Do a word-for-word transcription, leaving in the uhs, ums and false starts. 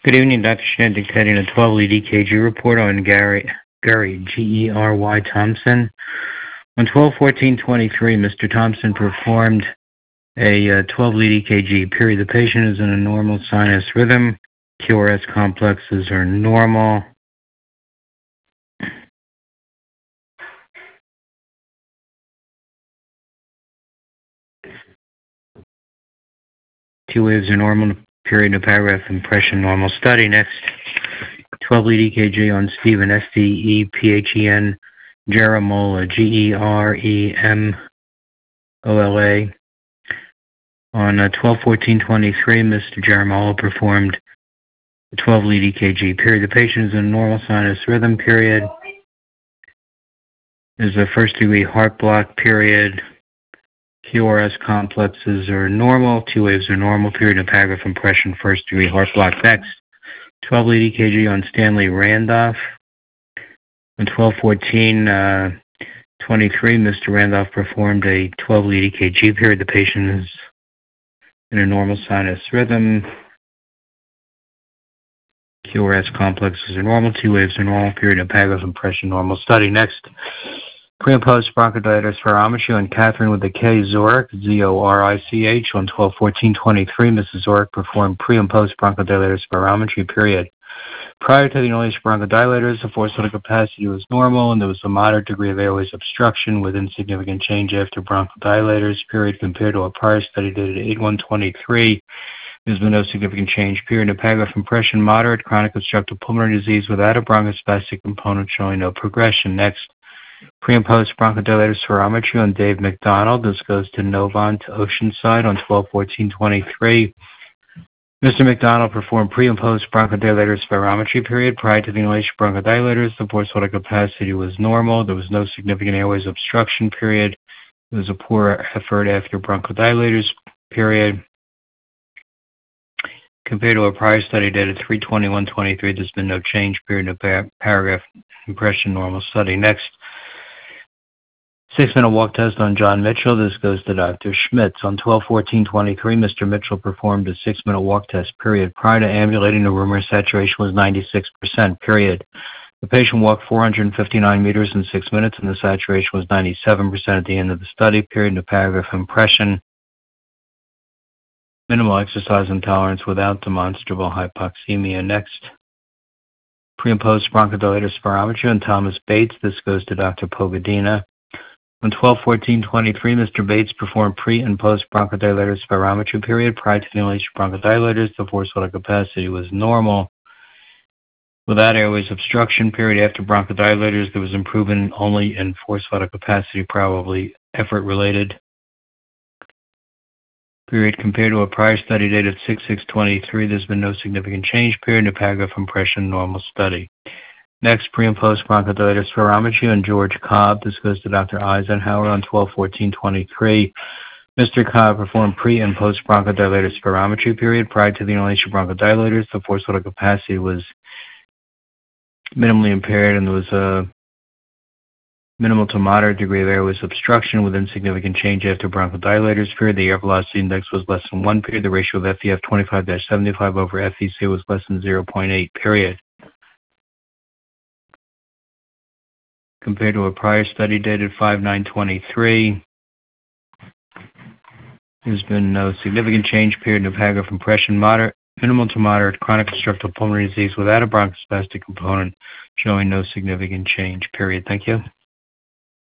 Good evening, Doctor Schmidt, dictating a twelve-lead E K G report on Gary, Gary G E R Y Thompson. On twelve fourteen twenty-three, Mister Thompson performed a twelve-lead E K G. Period. The patient is in a normal sinus rhythm. Q R S complexes are normal. Two waves are normal. Period. No paragraph. Impression normal. Study. Next. twelve-lead E K G on Stephen, S T E P H E N, Geremola, G E R E M O L A. On uh, twelve fourteen twenty-three, Mister Geremola performed a twelve-lead E K G. Period. The patient is in a normal sinus rhythm. Period. Is a first-degree heart block. Period. Q R S complexes are normal. Two waves are normal. Period. No paragraph impression. First-degree heart block. Next. twelve-lead E K G on Stanley Randolph. On twelve fourteen twenty-three, Mister Randolph performed a twelve-lead E K G. Period. The patient is in a normal sinus rhythm. Q R S complexes are normal. Two waves are normal. Period. No paragraph impression normal. Study. Next. Pre and post bronchodilator spirometry on Catherine with a K, Zorich, Z O R I C H. On twelve fourteen twenty-three, Missus Zorich performed pre and post bronchodilator spirometry. Period. Prior to the inhalation bronchodilators, the forced vital capacity was normal, and there was a moderate degree of airways obstruction with insignificant change after bronchodilators. Period. Compared to a prior study dated eight one twenty-three, there's been no significant change. Period. No paragraph impression. Moderate chronic obstructive pulmonary disease without a bronchospastic component showing no progression. Next. Pre and post bronchodilator spirometry on Dave McDonald. This goes to Novant Oceanside on twelve fourteen twenty-three. Mister McDonald performed pre and post bronchodilator spirometry. Period. Prior to the inhalation bronchodilators, the forced vital capacity was normal. There was no significant airways obstruction. Period. There was a poor effort after bronchodilators. Period. Compared to a prior study dated three twenty-one twenty-three, there's been no change. Period. No par- paragraph impression normal. Study. Next. Six-minute walk test on John Mitchell. This goes to Doctor Schmitz. On twelve fourteen twenty-three, Mister Mitchell performed a six-minute walk test. Period. Prior to ambulating, the room air saturation was ninety-six percent. Period. The patient walked four hundred fifty-nine meters in six minutes, and the saturation was ninety-seven percent at the end of the study. Period. No paragraph impression. Minimal exercise intolerance without demonstrable hypoxemia. Next. Pre and post bronchodilator spirometry on Thomas Bates. This goes to Doctor Pogadina. On twelve fourteen twenty-three, Mister Bates performed pre and post bronchodilator spirometry. Period. Prior to the inhalation bronchodilators, the forced vital capacity was normal. Without airways obstruction. Period. After bronchodilators, there was improvement only in forced vital capacity, probably effort related. Period. Compared to a prior study dated six six twenty-three, there's been no significant change. Period. No paragraph impression normal study. Next, pre and post bronchodilator spirometry on George Cobb. This goes to Doctor Eisenhower on twelve fourteen twenty-three. Mister Cobb performed pre and post bronchodilator spirometry. Period. Prior to the inhalation bronchodilators, the forced vital capacity was minimally impaired, and there was a minimal to moderate degree of airways obstruction with insignificant change after bronchodilators. Period. The air velocity index was less than one. Period. The ratio of F E F twenty-five seventy-five over F E C was less than zero point eight. Period. Compared to a prior study dated five nine twenty-three, there's been no significant change. Period. No paragraph impression. Moderate, minimal to moderate chronic obstructive pulmonary disease without a bronchospastic component showing no significant change. Period. Thank you.